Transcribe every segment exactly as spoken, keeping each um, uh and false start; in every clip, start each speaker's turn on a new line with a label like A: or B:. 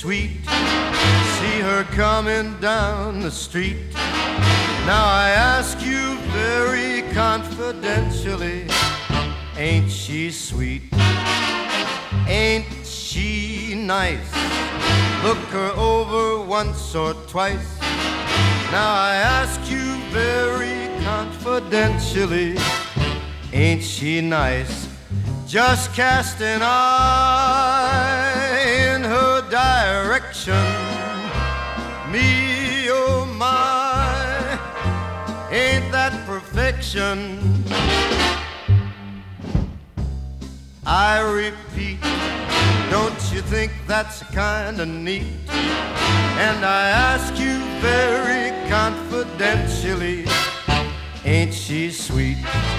A: sweet? See her coming down the street. Now I ask you very confidentially, ain't she sweet? Ain't she nice? Look her over once or twice. Now I ask you very confidentially, ain't she nice? Just cast an eye in her direction. Me, oh my, ain't that perfection? I repeat, don't you think that's kinda neat? And I ask you very confidentially, ain't she sweet?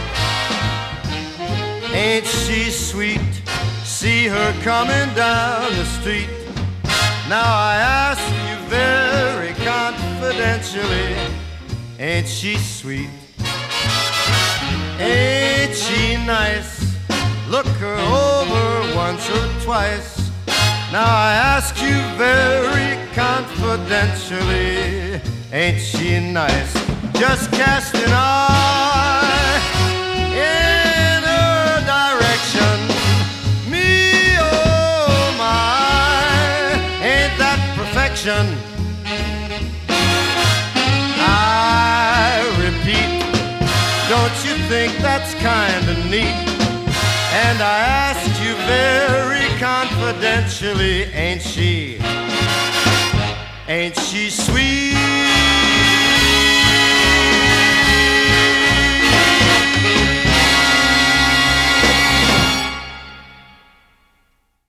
A: Ain't she sweet? See her coming down the street. Now I ask you very confidentially, ain't she sweet? Ain't she nice? Look her over once or twice. Now I ask you very confidentially, ain't she nice? Just cast an eye in her direction. Me, oh my, ain't that perfection? I repeat, don't you think that's kinda neat? And I asked you very confidentially, ain't she, ain't she sweet?